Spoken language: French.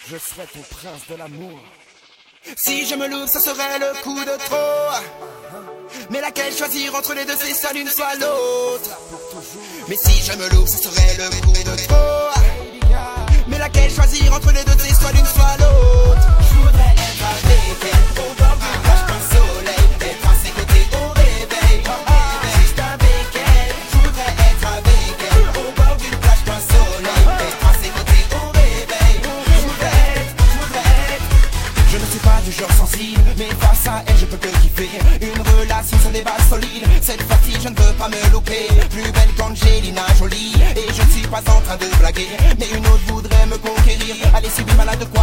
Je serai ton prince de l'amour. Si je me loupe, ce serait le coup de trop. Mais laquelle choisir entre les deux, c'est soit l'une soit l'autre. Mais si je me loupe, ce serait le coup de trop. Mais laquelle choisir entre les deux, c'est soit l'une soit l'autre. Je voudrais être avec elle au bord du plage, plein soleil, être à ses côtés au réveil, juste avec elle. Je voudrais être avec elle au bord du plage, plein soleil, être à ses côtés au réveil. Je voudrais être. Je ne suis pas du genre sensible, mais face à elle je peux que kiffer. Une relation sur des bases solides, cette fois-ci je ne veux pas me louper. Plus belle qu'Angelina Jolie, et je ne suis pas en train de blaguer, mais une autre voudrait me conquérir. Allez, suis malade de